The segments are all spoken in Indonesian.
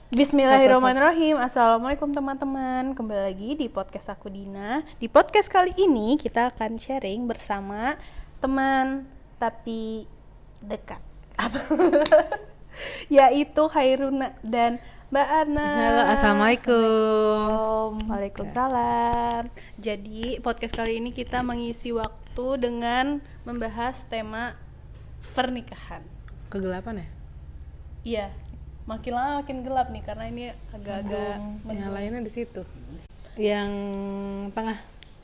Bismillahirrahmanirrahim. Assalamualaikum teman-teman. Kembali lagi di podcast aku Dina. Di podcast kali ini kita akan sharing bersama teman tapi dekat. Yaitu Khairuna dan Mbak Ana. Halo, assalamualaikum. Waalaikumsalam. Jadi podcast kali ini kita mengisi waktu dengan membahas tema pernikahan. Kegelapan ya? Iya, makin lama makin gelap nih karena ini agak-agak Yang lainnya di situ. Yang tengah.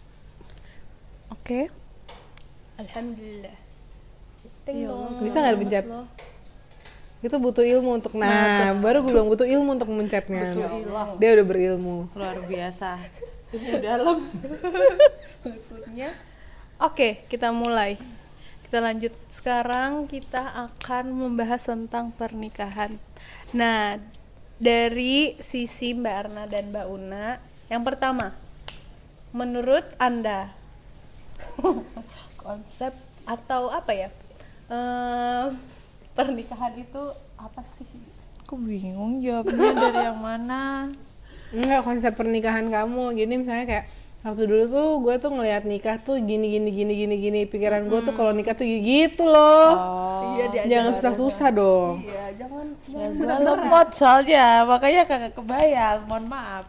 Oke. Alhamdulillah. Bisa nggak dipencet? Itu butuh ilmu untuk baru gue bilang butuh ilmu untuk memencetnya. Dia udah berilmu. Luar biasa. Ilmu dalam. Maksudnya. Oke, kita mulai. Kita lanjut. Sekarang kita akan membahas tentang pernikahan. Nah, dari sisi Mbak Arna dan Mbak Una, yang pertama, menurut Anda konsep atau apa ya? Pernikahan itu apa sih? Aku bingung jawabnya dari yang mana. Enggak, konsep pernikahan kamu. Jadi misalnya kayak waktu dulu tuh gue tuh ngelihat nikah tuh gini. Pikiran gue tuh kalau nikah tuh gitu loh. Iya, jangan susah-susah dong. Iya, jangan Gue lemot soalnya, makanya kagak kebayang. Mohon maaf.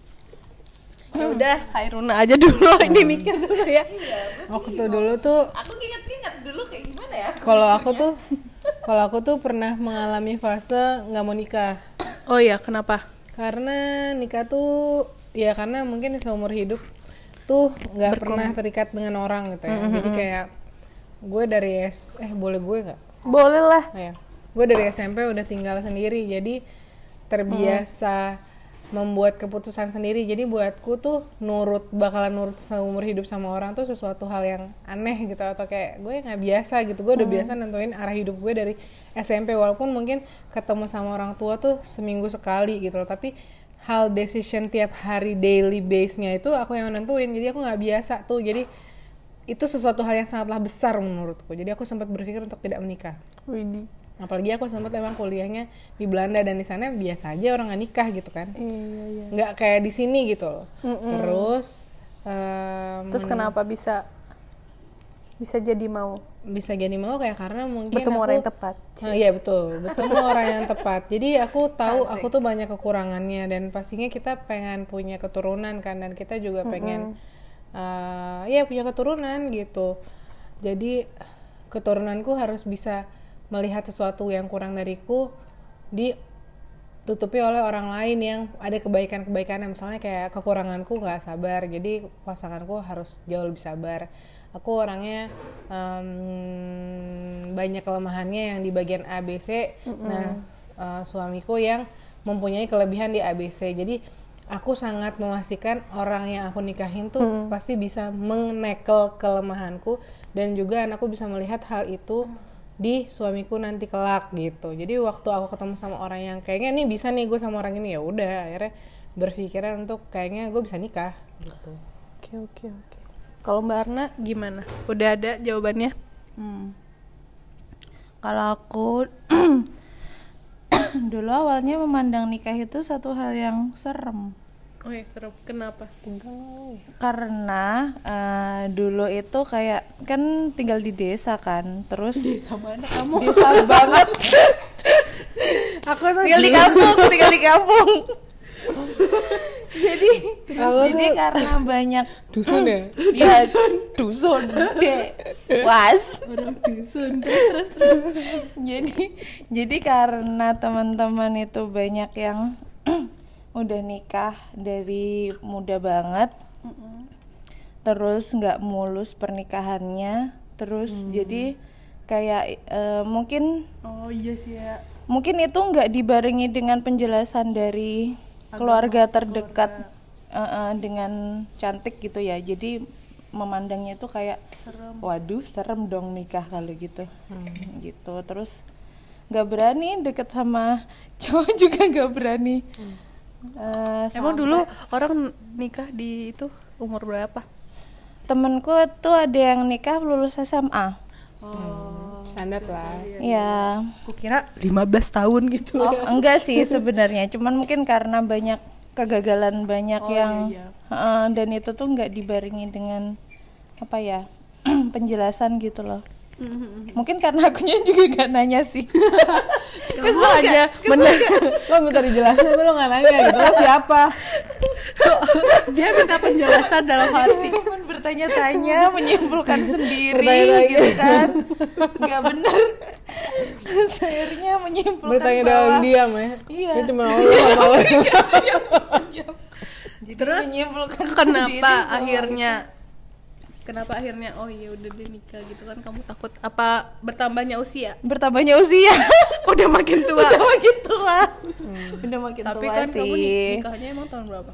Ya udah, Khairuna aja dulu ini mikir dulu ya. Waktu dulu tuh Aku inget dulu kayak gimana ya? kalau aku tuh pernah mengalami fase nggak mau nikah. Oh iya, kenapa? Karena nikah tuh ya karena mungkin seumur hidup tuh nggak pernah terikat dengan orang gitu ya. Jadi kayak gue dari boleh gue nggak? Boleh lah. Ya, gue dari SMP udah tinggal sendiri, jadi terbiasa membuat keputusan sendiri. Jadi buatku tuh bakalan nurut seumur hidup sama orang tuh sesuatu hal yang aneh gitu, atau kayak gue nggak biasa gitu. Gue udah biasa nentuin arah hidup gue dari SMP, walaupun mungkin ketemu sama orang tua tuh seminggu sekali gitu loh, tapi hal decision tiap hari daily base-nya itu aku yang nentuin. Jadi aku nggak biasa tuh, jadi itu sesuatu hal yang sangatlah besar menurutku. Jadi aku sempat berpikir untuk tidak menikah. Widih. Apalagi aku sempat emang kuliahnya di Belanda, dan di sana biasa aja orang nggak nikah gitu kan. Iya. Nggak kayak di sini gitu loh. Terus Kenapa bisa jadi mau kayak karena mungkin bertemu orang yang tepat. Iya betul, bertemu orang yang tepat. Jadi aku tahu aku tuh banyak kekurangannya, dan pastinya kita pengen punya keturunan kan, dan kita juga pengen punya keturunan gitu. Jadi keturunanku harus bisa melihat sesuatu yang kurang dariku ditutupi oleh orang lain yang ada kebaikan-kebaikannya. Misalnya kayak kekuranganku nggak sabar, jadi pasanganku harus jauh lebih sabar. Aku orangnya banyak kelemahannya yang di bagian ABC. Nah, suamiku yang mempunyai kelebihan di ABC. Jadi aku sangat memastikan orang yang aku nikahin tuh pasti bisa menekel kelemahanku, dan juga anakku bisa melihat hal itu di suamiku nanti kelak gitu. Jadi waktu aku ketemu sama orang yang kayaknya nih bisa nih gue sama orang ini, ya udah akhirnya berpikiran untuk kayaknya gue bisa nikah gitu. Oke. Kalau Mbak Arna gimana? Udah ada jawabannya? Kalau aku dulu awalnya memandang nikah itu satu hal yang serem. Oh ya, serem. Kenapa? Karena dulu itu kayak kan tinggal di desa kan, terus Desa mana kamu? desa banget. Aku tuh tinggal di kampung. jadi karena banyak dusun ya? Ya, dusun deh. Was. Orang dusun. Terus. Jadi karena teman-teman itu banyak yang udah nikah dari muda banget, terus nggak mulus pernikahannya, terus jadi kayak mungkin Oh iya sih ya. mungkin itu nggak dibarengi dengan penjelasan dari keluarga terdekat dengan cantik gitu ya, jadi memandangnya itu kayak waduh serem dong nikah kalau gitu. Gitu terus nggak berani deket sama cowok juga nggak berani. Emang dulu orang nikah di itu umur berapa? Temenku tuh ada yang nikah lulus SMA. standar lah. Ya. Kukira 15 tahun gitu. Oh, enggak sih sebenarnya, cuman mungkin karena banyak kegagalan banyak yang iya. Dan itu tuh nggak dibarengi dengan apa ya penjelasan gitu loh. Mungkin karena akunya juga gak nanya sih. Kamu hanya Lo minta dijelasin tapi lo nggak nanya gitu, lo siapa? dia minta penjelasan dalam hati. Cuman bertanya-tanya, menyimpulkan sendiri Bertanya-tanya. gitu kan. Nggak benar. Akhirnya menyimpulkan Bertanya bahwa dalam diam ya. Iya. Itu cuma lo sama lo. Jadi Terus menyimpulkan kenapa sendiri akhirnya oh iya udah deh nikah gitu kan, kamu takut apa bertambahnya usia? bertambahnya usia. Udah makin tua. Udah makin tua. Udah makin Tapi tua kan sih. kamu nikahnya emang tahun berapa?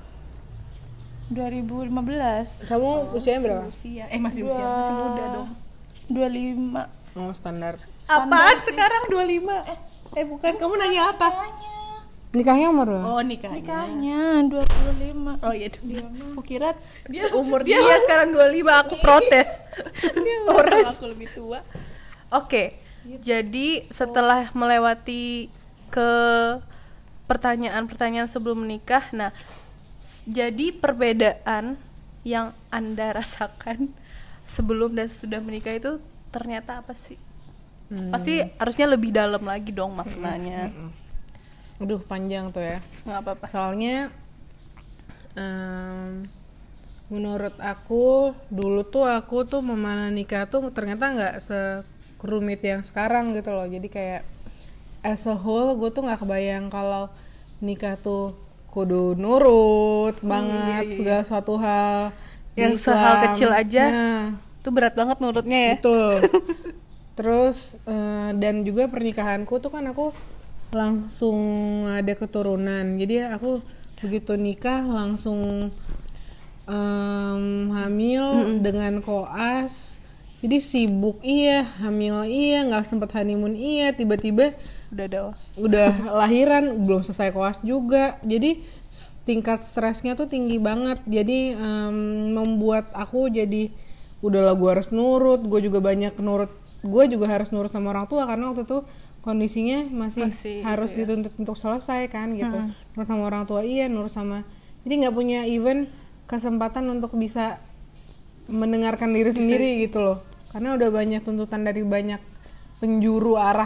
Kamu 2015. usianya berapa? Usia masih usia, masih muda dong. 25. Oh, standar. Apaan sekarang 25? Bukan, kamu nanya apa? Nikahnya umur berapa? Oh, nikahnya. Nikahnya 25. Oh iya, kukira dia umur dia sekarang 25, aku protes. Orang aku lebih tua. Oke. Jadi setelah melewati ke pertanyaan-pertanyaan sebelum menikah, nah jadi perbedaan yang Anda rasakan sebelum dan sesudah menikah itu ternyata apa sih? Pasti harusnya lebih dalam lagi dong maknanya. Aduh, panjang tuh ya. Nggak apa-apa. Soalnya menurut aku dulu tuh aku tuh memandang nikah tuh ternyata nggak sekerumit yang sekarang gitu loh. Jadi kayak as a whole gue tuh nggak kebayang kalau nikah tuh kudu nurut banget segala suatu hal Yang di sehal Islam. kecil aja. Nah, Itu berat banget nurutnya ya. betul. Terus dan juga pernikahanku tuh kan aku langsung ada keturunan. Jadi aku begitu nikah langsung hamil dengan koas. Jadi sibuk iya, hamil iya, nggak sempet honeymoon iya, tiba-tiba udah lahiran, belum selesai koas juga. Jadi tingkat stresnya tuh tinggi banget. Jadi membuat aku jadi udahlah gue harus nurut, gue juga harus nurut sama orang tua karena waktu itu kondisinya masih harus itu ya. dituntut untuk selesai kan gitu. Nurut sama orang tua iya, nurut sama, jadi nggak punya even kesempatan untuk bisa mendengarkan diri sendiri gitu loh, karena udah banyak tuntutan dari banyak penjuru arah.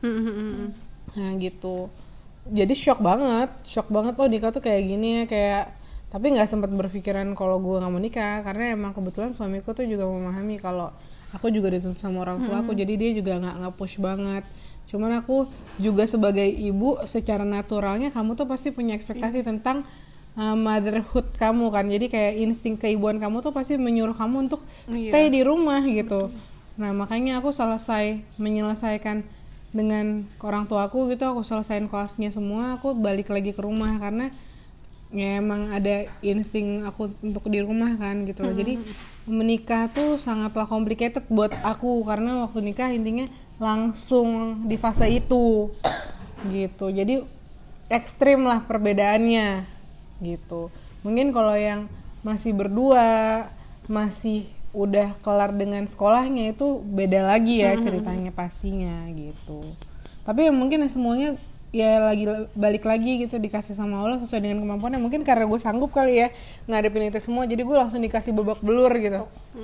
Nah gitu, jadi shock banget oh nikah tuh kayak gini ya, kayak tapi nggak sempat berpikiran kalau gue nggak mau nikah karena emang kebetulan suamiku tuh juga memahami kalau aku juga dituntut sama orang tua aku, jadi dia juga nggak push banget. Cuman aku juga sebagai ibu secara naturalnya kamu tuh pasti punya ekspektasi tentang motherhood kamu kan, jadi kayak insting keibuan kamu tuh pasti menyuruh kamu untuk stay di rumah gitu. Nah makanya aku menyelesaikan dengan orang tua aku gitu, aku selesain koasnya semua, aku balik lagi ke rumah karena ya emang ada insting aku untuk di rumah kan gitu loh. Jadi menikah tuh sangatlah complicated buat aku karena waktu nikah intinya langsung di fase itu gitu, jadi ekstrim lah perbedaannya gitu. Mungkin kalau yang masih berdua, masih udah kelar dengan sekolahnya itu beda lagi ya ceritanya pastinya gitu. Tapi mungkin semuanya ya lagi balik lagi gitu, dikasih sama Allah sesuai dengan kemampuannya. Mungkin karena gue sanggup kali ya ngadepin itu semua, jadi gue langsung dikasih babak belur gitu.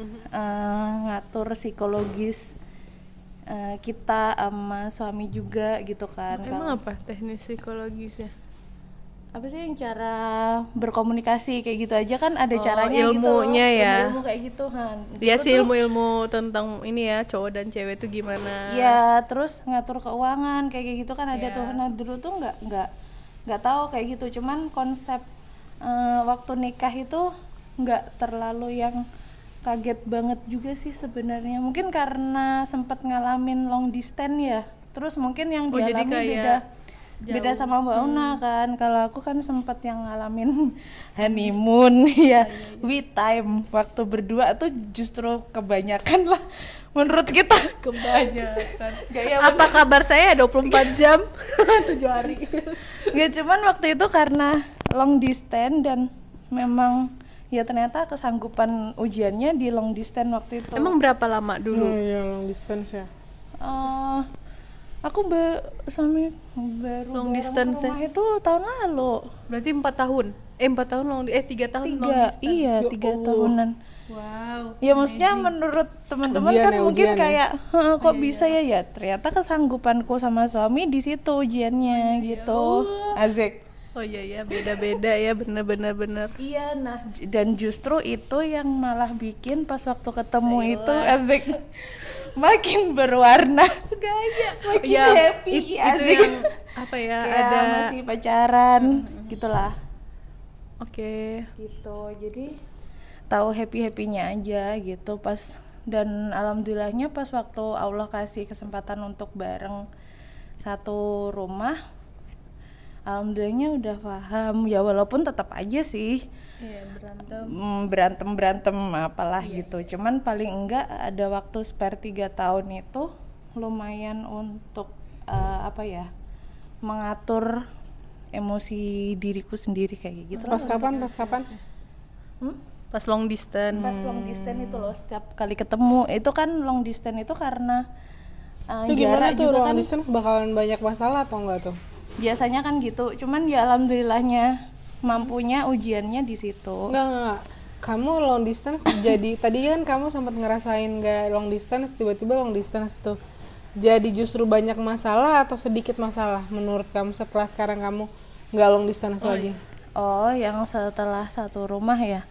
Ngatur psikologis kita sama suami juga gitu kan. Emang apa teknis psikologisnya? Apa sih yang cara berkomunikasi kayak gitu aja kan ada caranya ilmunya gitu. ya. Ilmu kayak gitu kan. Iya sih, ilmu-ilmu tentang ini ya, cowok dan cewek itu gimana. Ya, terus ngatur keuangan kayak gitu kan ada tuh. Nah, dulu tuh nggak tahu kayak gitu. Cuman konsep waktu nikah itu nggak terlalu yang kaget banget juga sih sebenarnya. Mungkin karena sempat ngalamin long distance ya. Terus mungkin yang dialami beda sama Mbak Una kan. Kalau aku kan sempat yang ngalamin honeymoon ya, we time waktu berdua tuh justru kebanyakan lah menurut kita. Kebanyakan. Ya, apa kabar saya 24 jam 7 hari. Gak, cuman waktu itu karena long distance dan memang ya ternyata kesanggupan ujiannya di long distance waktu itu. Emang berapa lama dulu? Ya long distance ya. Aku baru Long bareng distance serumah itu tahun lalu. Berarti 4 tahun 3 tahun long 3, distance. iya 3 tahunan. Wow. Ya maksudnya menurut teman-teman Ujian kan ya, mungkin ujian ya. kayak kok bisa ya ternyata kesanggupanku sama suami di situ ujiannya gitu. Asik. Oh iya beda-beda ya, bener. Iya, nah dan justru itu yang malah bikin pas waktu ketemu itu asik. Makin berwarna gaya, makin Ya, happy, itu asik. yang apa ya, Kayak ada masih pacaran gitulah. Oke. Gitu, jadi tahu happy-happynya aja gitu pas, dan alhamdulillahnya pas waktu Allah kasih kesempatan untuk bareng satu rumah, alhamdulillahnya udah paham ya, walaupun tetap aja sih Iya, berantem apalah gitu. Cuman paling enggak ada waktu spare 3 tahun itu lumayan untuk mengatur emosi diriku sendiri kayak gitu. Pas kapan? Pas long distance. Pas long distance itu loh, setiap kali ketemu itu kan long distance itu karena Itu gimana jarak tuh juga long kan distance bakalan banyak masalah atau enggak tuh? biasanya kan gitu. Cuman ya alhamdulillahnya mampunya ujiannya di situ. Enggak. Kamu long distance jadi tadi kan kamu sempat ngerasain gak long distance, tiba-tiba long distance tuh jadi justru banyak masalah atau sedikit masalah menurut kamu setelah sekarang kamu nggak long distance lagi? Oh, yang setelah satu rumah ya.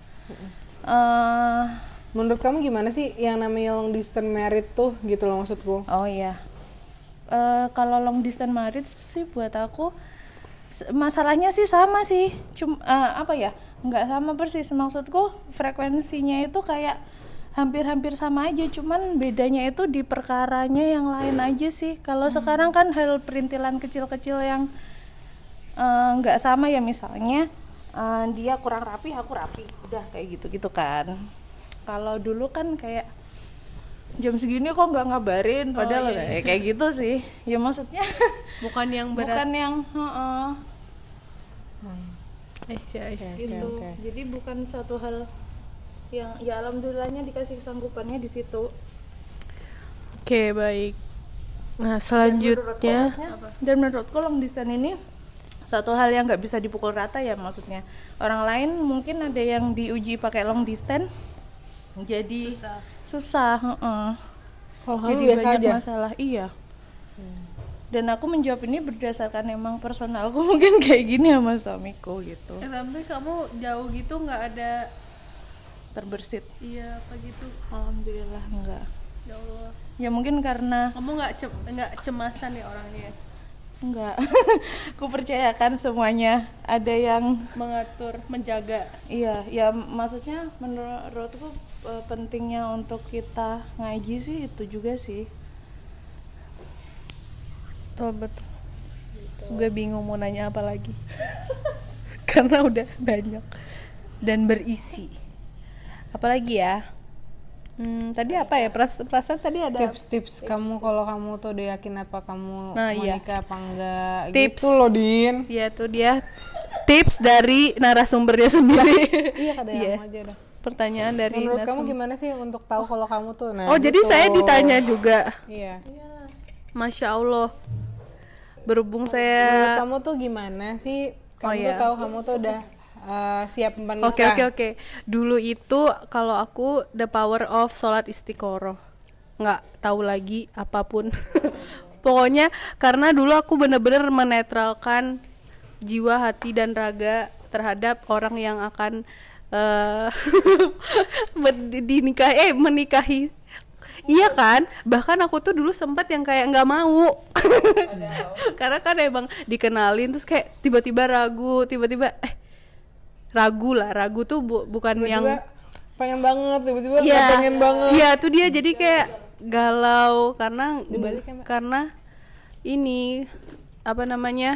Menurut kamu gimana sih yang namanya long distance married tuh gitu loh maksudku? Oh iya. Kalau long distance marriage sih buat aku masalahnya sih sama sih. Nggak sama persis, maksudku frekuensinya itu kayak hampir-hampir sama aja, cuman bedanya itu di perkaranya yang lain aja sih. Kalau sekarang kan hal perintilan kecil-kecil yang nggak sama ya, misalnya dia kurang rapi, aku rapi, udah kayak gitu kan. Kalau dulu kan kayak jam segini kok nggak ngabarin, padahal kayak gitu sih. Ya maksudnya Bukan yang berat. bukan yang gitu. Jadi bukan suatu hal yang ya alhamdulillahnya dikasih kesanggupannya di situ. Oke, baik. Nah, selanjutnya Dan menurutku long distance ini suatu hal yang nggak bisa dipukul rata ya, maksudnya orang lain mungkin ada yang diuji pakai long distance jadi susah. Kalau kamu Jadi biasa banyak aja. masalah, iya. Dan aku menjawab ini berdasarkan emang personalku mungkin kayak gini sama suamiku gitu. tapi kamu jauh gitu nggak ada Terbersit. iya apa gitu? Alhamdulillah enggak. Ya Allah. Ya mungkin karena Kamu nggak cemasan ya orangnya? enggak. Aku percayakan semuanya ada yang Mengatur, menjaga. iya, ya maksudnya menurutku pentingnya untuk kita ngaji sih itu juga sih. Betul. Gue bingung mau nanya apa lagi. Karena udah banyak dan berisi. Apalagi ya? Tadi apa ya? Perasaan tadi ada Tips-tips kamu kalau kamu tuh udah yakin apa kamu Nah, mau iya. nikah apa enggak Tips. gitu loh, Din. ya tuh dia tips dari narasumbernya sendiri. Iya kada Iya. yang aja dah. Pertanyaan dari Menurut kamu narasumber. gimana sih untuk tahu kalau kamu tuh Oh, jadi gitu. saya ditanya juga. Iya. Masya Allah. Berhubung Menurut saya kamu tuh gimana sih? Kamu Oh, tuh iya. tahu kamu tuh udah siap menikah. Oke. Dulu itu kalau aku the power of sholat istiqoroh, nggak tahu lagi apapun. Pokoknya karena dulu aku bener-bener menetralkan jiwa, hati dan raga terhadap orang yang akan menikahi. Iya kan, bahkan aku tuh dulu sempat yang kayak nggak mau. Karena kan emang dikenalin terus kayak tiba-tiba ragu tuh bukan yang pengen banget, tiba-tiba nggak Iya, pengen banget. Iya, tuh dia jadi kayak galau karena ini apa namanya?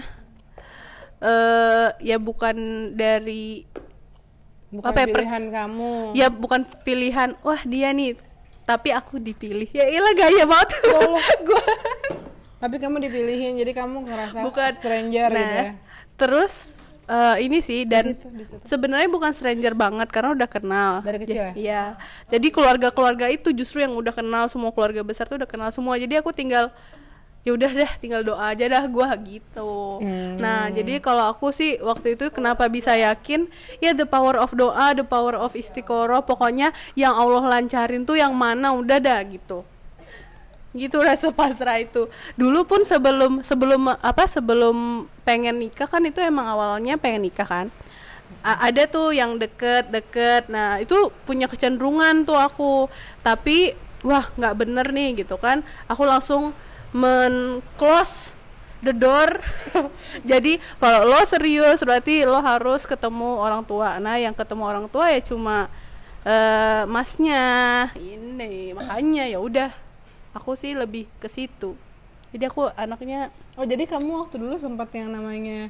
Ya bukan dari Bukan apa ya, pilihan kamu. ya bukan pilihan, wah dia nih, tapi aku dipilih. Ya iyalah gaya banget. Gua Tapi kamu dipilihin, jadi kamu ngerasa bukan stranger gitu ya. Terus ini sih, dan Di situ. sebenarnya bukan stranger banget karena udah kenal Dari kecil ya? Iya, jadi keluarga itu justru yang udah kenal, semua keluarga besar tuh udah kenal semua, jadi aku tinggal ya udah deh, tinggal doa aja dah gua gitu. Nah jadi kalau aku sih waktu itu kenapa bisa yakin, ya the power of doa, the power of istiqoroh, pokoknya yang Allah lancarin tuh yang mana udah dah gitu rasa pasrah itu. Dulu pun sebelum pengen nikah kan, itu emang awalnya pengen nikah kan, ada tuh yang deket, nah itu punya kecenderungan tuh aku, tapi wah nggak bener nih gitu kan, aku langsung close the door. Jadi kalau lo serius berarti lo harus ketemu orang tua. Nah yang ketemu orang tua ya cuma masnya ini, makanya ya udah aku sih lebih ke situ. Jadi aku anaknya. Oh jadi kamu waktu dulu sempat yang namanya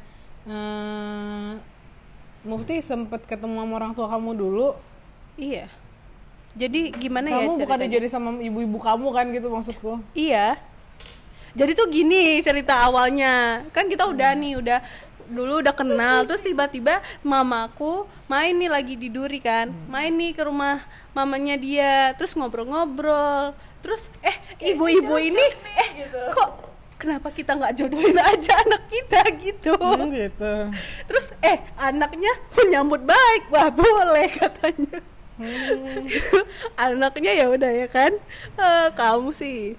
Mufti sempat ketemu sama orang tua kamu dulu? Iya. Jadi gimana ya Kamu ceritanya? bukan jadi sama ibu-ibu kamu kan gitu maksudku? Iya. Jadi tuh gini cerita awalnya. Kan kita udah dulu udah kenal, terus tiba-tiba mamaku main nih, lagi di Duri kan, main nih ke rumah mamanya dia, terus ngobrol-ngobrol, terus ibu-ibu ini gitu. Kok kenapa kita nggak jodohin aja anak kita gitu. Gitu. Terus anaknya menyambut baik, wah boleh katanya. Anaknya ya udah ya kan, kamu sih.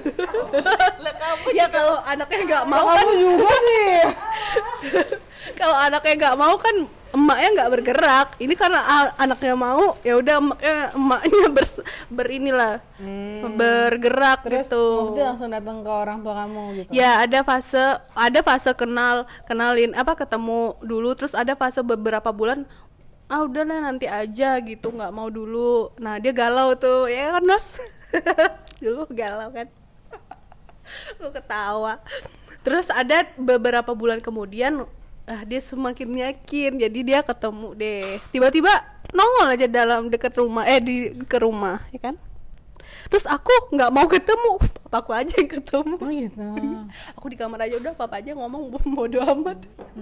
Ya kalau anaknya nggak mau kan, Kamu juga sih. kalau anaknya nggak mau kan emaknya nggak bergerak. Ini karena anaknya mau, ya udah emaknya berinilah bergerak. Terus gitu. Mufti langsung datang ke orang tua kamu gitu. Ya ada fase kenalin ketemu dulu, terus ada fase beberapa bulan udah lah nanti aja gitu, nggak mau dulu. Nah dia galau tuh ya kan Mas. Dulu galau kan. Aku ketawa. Terus ada beberapa bulan kemudian dia semakin yakin, jadi dia ketemu deh, tiba-tiba nongol aja dalam dekat rumah ke rumah ya kan. Terus aku nggak mau ketemu, papaku aja yang ketemu. Oh gitu. Aku di kamar aja udah, papa aja ngomong bodo amat.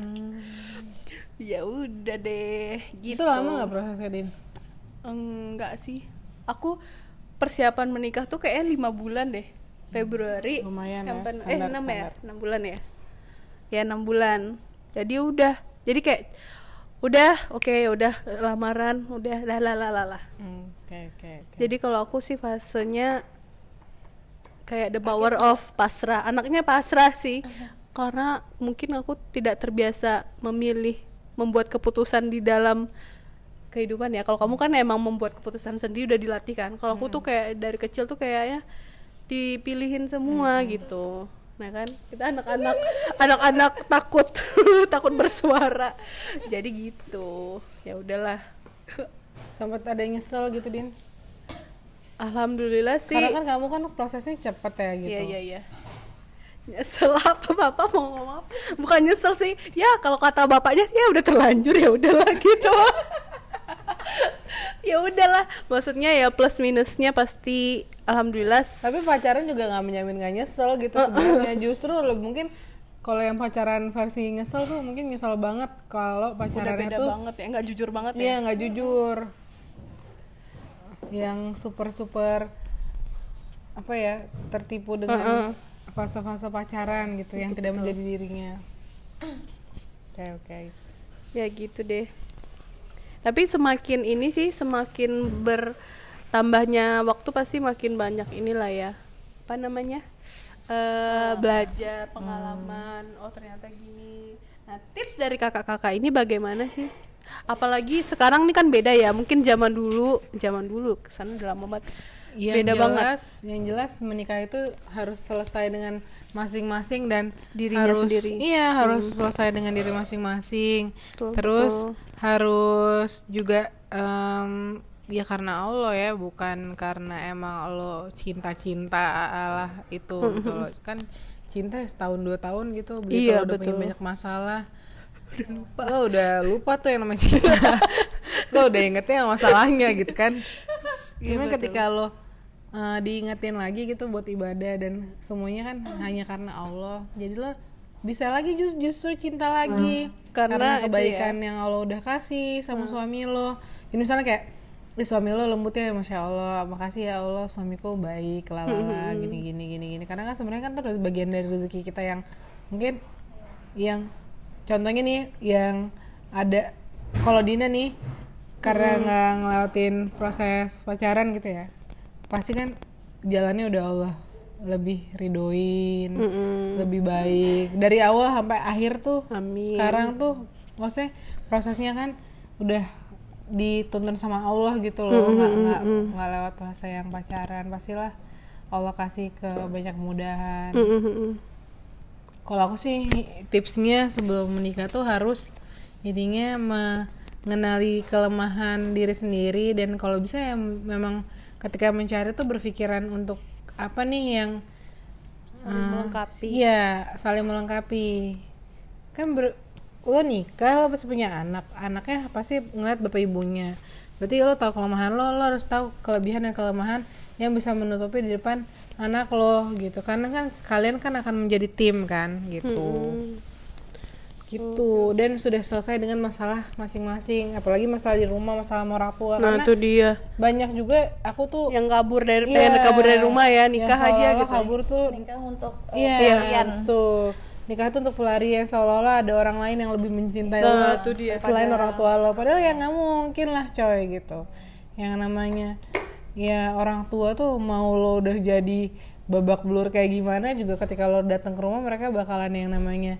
Ya udah deh gitu. Itu lama nggak prosesnya, Din? Enggak sih, aku persiapan menikah tuh kayaknya 5 bulan deh. Februari Lumayan ya, sampai standar, 6 ya, 6 bulan ya. Ya 6 bulan. Jadi kayak udah oke, udah lamaran, udah lah. Oke. Jadi kalau aku sih fasenya kayak the power of pasrah. Anaknya pasrah sih. Karena mungkin aku tidak terbiasa membuat keputusan di dalam kehidupan ya. Kalau kamu kan emang membuat keputusan sendiri, udah dilatih kan. Kalau aku tuh kayak dari kecil tuh kayaknya dipilihin semua gitu. Nah kan kita anak-anak takut bersuara. Jadi gitu. Ya udahlah. Sempat ada yang nyesel gitu, Din? Alhamdulillah sih. Karena kan kamu kan prosesnya cepet ya gitu. Iya. Nyesel apa, bapak mau ngomong? Bukan nyesel sih. Ya kalau kata bapaknya ya udah terlanjur, ya udahlah gitu. Ya udahlah. Maksudnya ya plus minusnya pasti alhamdulillah. Tapi pacaran juga nggak menjamin nggak nyesel gitu sebenarnya. Justru mungkin kalau yang pacaran versi nyesel tuh mungkin nyesel banget kalau pacarannya beda tuh banget ya, nggak jujur banget ya. iya nggak jujur. Yang super apa ya, tertipu dengan fase-fase pacaran gitu yang tidak menjadi dirinya. Oke. Ya gitu deh. Tapi semakin bertambahnya waktu pasti makin banyak inilah ya. Apa namanya? Belajar pengalaman. Oh ternyata gini. Nah tips dari kakak-kakak ini bagaimana sih? Apalagi sekarang nih kan beda ya. Mungkin zaman dulu kesana udah lama banget. Beda banget. Yang jelas menikah itu harus selesai dengan masing-masing dan Dirinya harus sendiri. Iya, harus selesai dengan diri masing-masing. Betul, Terus betul. harus juga ya karena Allah ya, bukan karena emang lo cinta-cinta lah itu gitu loh. Kan cinta setahun 2 tahun gitu, begitu Iya, lo udah punya betul. banyak masalah lo udah lupa tuh yang namanya cinta. Lo udah ingetnya masalahnya gitu kan. Gimana ketika lo diingetin lagi gitu buat ibadah dan semuanya kan hanya karena Allah, jadi lo bisa lagi justru cinta lagi karena kebaikan yang Allah udah kasih sama suami lo. Jadi misalnya kayak suami lo lembut ya, masya Allah, makasih ya Allah suamiku baik, lalala, gini. Karena kan sebenarnya kan itu bagian dari rezeki kita yang mungkin yang contohnya nih yang ada kalau Dina nih karena nggak ngelewatin proses pacaran gitu ya, pasti kan jalannya udah Allah lebih ridoin, lebih baik dari awal sampai akhir tuh. Amin. Sekarang tuh maksudnya prosesnya kan udah dituntun sama Allah gitu loh, nggak lewat masa yang pacaran, pastilah Allah kasih ke banyak kemudahan. Kalau aku sih tipsnya sebelum menikah tuh harus intinya mengenali kelemahan diri sendiri, dan kalau bisa ya memang ketika mencari tuh berpikiran untuk apa nih yang melengkapi. Iya, saling melengkapi. Kan lo nikah, lo pasti punya anaknya pasti ngeliat bapak ibunya, berarti lo tahu kelemahan lo harus tahu kelebihan dan kelemahan yang bisa menutupi di depan anak lo gitu, karena kan kalian kan akan menjadi tim kan gitu. Gitu. Dan sudah selesai dengan masalah masing-masing, apalagi masalah di rumah, masalah sama orang tua. Nah karena itu dia banyak juga aku tuh yang kabur dari rumah ya, nikah aja gitu. Kabur tuh Nikah untuk pelarian tuh. Nikah itu untuk pelarian, seolah-olah ada orang lain yang lebih mencintai lo itu dia. selain orang tua lo, padahal ya nggak mungkin lah coy gitu. Yang namanya ya orang tua tuh mau lo udah jadi babak belur kayak gimana juga, ketika lo datang ke rumah mereka bakalan yang namanya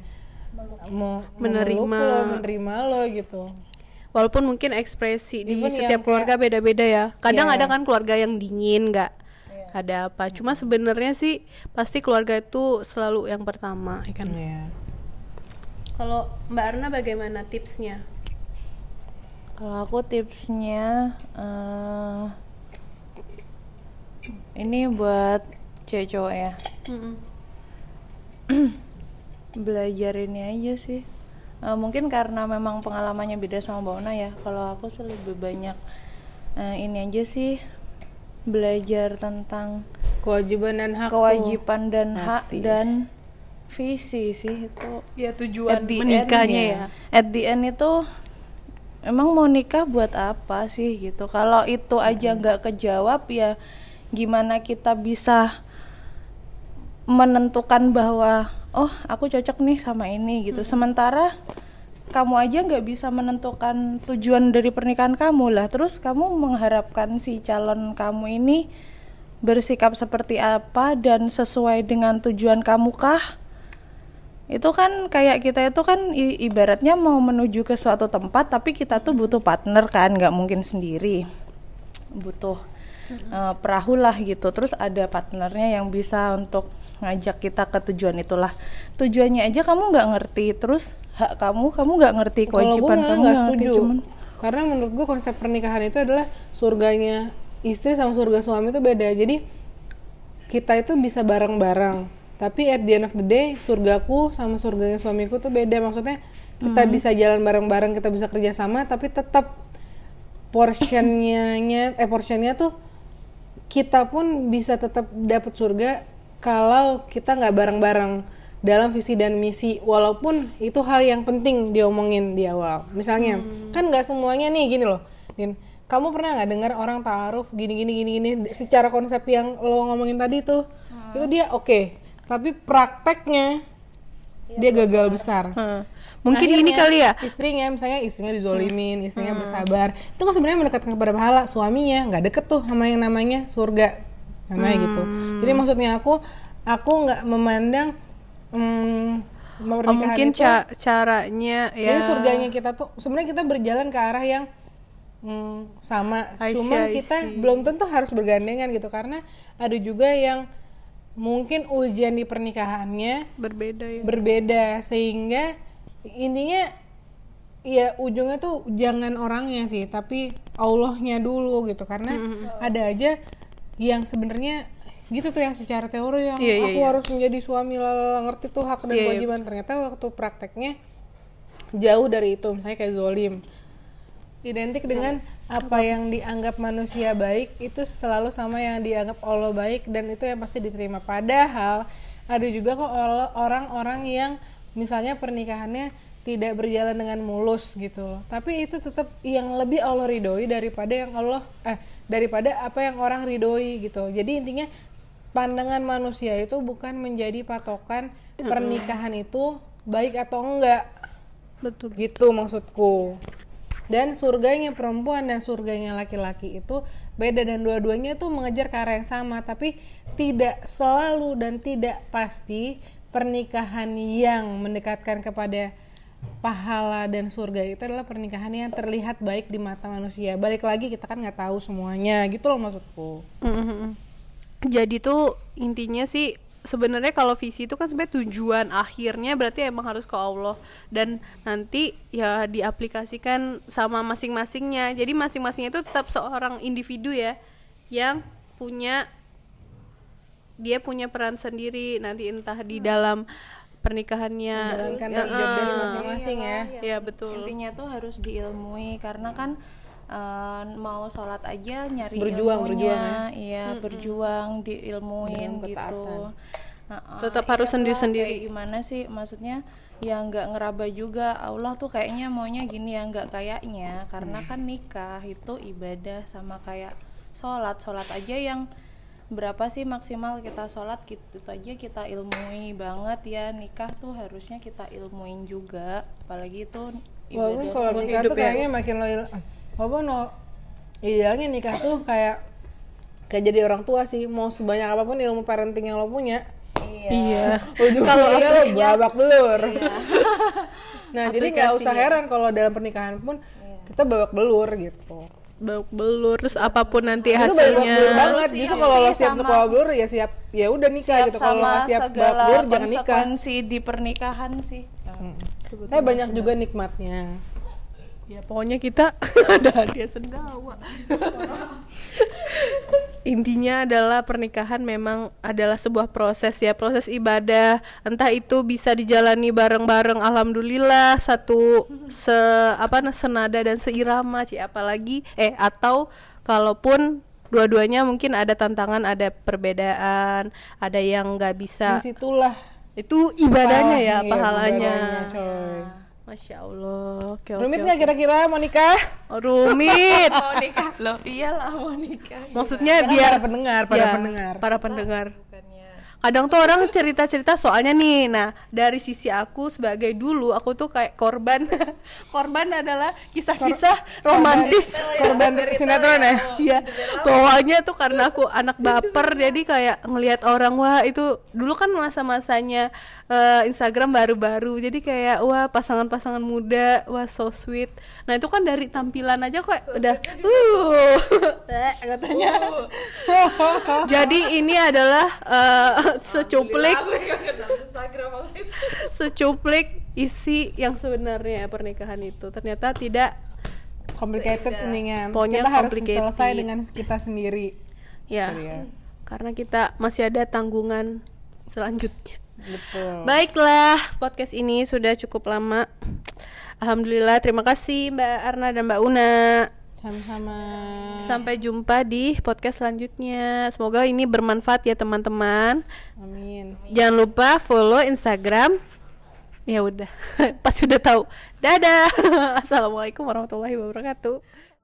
menerima lo gitu. Walaupun mungkin ekspresi di Even setiap keluarga beda-beda ya. Kadang ada kan keluarga yang dingin, nggak ada apa. Cuma sebenarnya sih pasti keluarga itu selalu yang pertama, ya kan. Kalau Mbak Arna bagaimana tipsnya? Kalau aku tipsnya ini buat cewek cowok ya. Belajar ini aja sih. Mungkin karena memang pengalamannya beda sama Mbak Ona ya. Kalau aku sih lebih banyak ini aja sih, belajar tentang Kewajiban dan hak dan visi sih itu. Ya tujuan At the menikahnya end, ya. At the end itu emang mau nikah buat apa sih gitu. Kalau itu aja nggak kejawab ya gimana kita bisa menentukan bahwa oh aku cocok nih sama ini gitu. Sementara kamu aja nggak bisa menentukan tujuan dari pernikahan kamu lah, terus kamu mengharapkan si calon kamu ini bersikap seperti apa dan sesuai dengan tujuan kamu kah? Itu kan kayak kita itu kan ibaratnya mau menuju ke suatu tempat, tapi kita tuh butuh partner kan, nggak mungkin sendiri, butuh perahu lah gitu. Terus ada partnernya yang bisa untuk ngajak kita ke tujuan itulah. Tujuannya aja kamu nggak ngerti, terus hak kamu nggak ngerti, kewajiban kamu nggak ngerti. Karena menurut gue konsep pernikahan itu adalah surganya istri sama surga suami itu beda. Jadi kita itu bisa bareng-bareng, tapi at the end of the day surgaku sama surganya suamiku tuh beda. Maksudnya kita bisa jalan bareng-bareng, kita bisa kerja sama, tapi tetap portionnya tuh kita pun bisa tetap dapat surga kalau kita nggak bareng-bareng dalam visi dan misi, walaupun itu hal yang penting diomongin di awal. Misalnya kan nggak semuanya nih gini loh, Din, kamu pernah nggak dengar orang ta'aruf gini secara konsep yang lo ngomongin tadi tuh itu dia oke, tapi prakteknya dia gagal besar. Mungkin akhirnya, ini kali ya, istrinya dizolimin, istrinya bersabar, itu kan sebenarnya mendekatkan kepada pahala, suaminya nggak deket tuh sama yang namanya surga, namanya gitu. Jadi maksudnya aku nggak memandang mungkin itu, caranya ya. jadi surganya kita tuh sebenarnya kita berjalan ke arah yang sama, cuman kita belum tentu harus bergandengan gitu, karena ada juga yang mungkin ujian di pernikahannya berbeda sehingga intinya ya ujungnya tuh jangan orangnya sih, tapi Allahnya dulu gitu. Karena ada aja yang sebenarnya gitu tuh yang secara teori yang aku harus menjadi suami, ngerti tuh hak dan kewajiban, ternyata waktu prakteknya jauh dari itu. Misalnya kayak zolim, identik dengan apa yang dianggap manusia baik itu selalu sama yang dianggap Allah baik, dan itu yang pasti diterima. Padahal ada juga kok orang-orang yang misalnya pernikahannya tidak berjalan dengan mulus gitu loh, tapi itu tetap yang lebih Allah ridhoi daripada daripada apa yang orang ridhoi gitu. Jadi intinya pandangan manusia itu bukan menjadi patokan pernikahan itu baik atau enggak. Betul. Gitu maksudku. Dan surganya perempuan dan surganya laki-laki itu beda, dan dua-duanya tuh mengejar ke arah yang sama, tapi tidak selalu dan tidak pasti pernikahan yang mendekatkan kepada pahala dan surga itu adalah pernikahan yang terlihat baik di mata manusia. Balik lagi, kita kan nggak tahu semuanya gitu loh maksudku. Jadi tuh intinya sih sebenarnya kalau visi itu kan sebenarnya tujuan akhirnya berarti emang harus ke Allah, dan nanti ya diaplikasikan sama masing-masingnya. Jadi masing-masingnya itu tetap seorang individu ya, yang dia punya peran sendiri nanti, entah di dalam pernikahannya, menjalankan hidup dari masing-masing ya. Ya betul. Intinya tuh harus diilmui, karena kan mau sholat aja nyari berjuang ilmunya, iya berjuang diilmuin dengan gitu. Tetap harus sendiri-sendiri. Kayak gimana sih maksudnya, ya nggak ngeraba juga Allah tuh kayaknya maunya gini ya, nggak kayaknya, karena kan nikah itu ibadah sama kayak sholat aja yang berapa sih maksimal kita sholat gitu aja kita ilmui banget ya. Nikah tuh harusnya kita ilmuin juga, apalagi itu Walaupun ibadah kalau nikah tuh kayaknya makin idealnya nikah tuh kayak jadi orang tua sih. Mau sebanyak apapun ilmu parenting yang lo punya, Iya. ujung-ujungnya lo babak belur. Nah jadi nggak usah heran kalau dalam pernikahan pun kita babak belur gitu. Babak belur, terus apapun nanti Itu babak hasilnya. belur banget. Justru kalau lo siap babak belur ya siap, ya udah nikah gitu. Kalau lo nggak siap babak belur jangan nikah. konsekuensi di pernikahan sih. Tapi banyak juga nikmatnya. Ya pokoknya kita ada hadiah sendawa. Intinya adalah pernikahan memang adalah sebuah proses ya, proses ibadah. Entah itu bisa dijalani bareng-bareng, alhamdulillah senada dan seirama apalagi atau kalaupun dua-duanya mungkin ada tantangan, ada perbedaan, ada yang nggak bisa. Disitulah Itu ibadahnya pahalanya. Coy. Masya Allah. Rumit nggak kira-kira mau nikah? Rumit. Mau nikah loh, iyalah mau nikah. Maksudnya Ya, biar para pendengar. Kadang tuh orang cerita-cerita soalnya nih. Nah, dari sisi aku sebagai dulu aku tuh kayak korban. Korban adalah kisah-kisah romantis. Korban sinetron ya? Iya. Pokoknya tuh karena aku anak baper, jadi kayak ngelihat orang, wah itu dulu kan masa-masanya Instagram baru-baru. Jadi kayak wah pasangan-pasangan muda, wah so sweet. Nah, itu kan dari tampilan aja kok udah katanya. Jadi ini adalah secuplik isi yang sebenarnya pernikahan itu ternyata tidak Complicated ininya. Pokoknya Kita harus complicated. selesai dengan kita sendiri. ya, karena kita masih ada tanggungan selanjutnya. Betul. Baiklah, podcast ini sudah cukup lama. Alhamdulillah, terima kasih Mbak Arna dan Mbak Una. Sama-sama. Sampai jumpa di podcast selanjutnya. Semoga ini bermanfaat ya teman-teman. Amin. Jangan lupa follow Instagram. Ya udah, pasti udah tahu. Dadah. Assalamualaikum warahmatullahi wabarakatuh.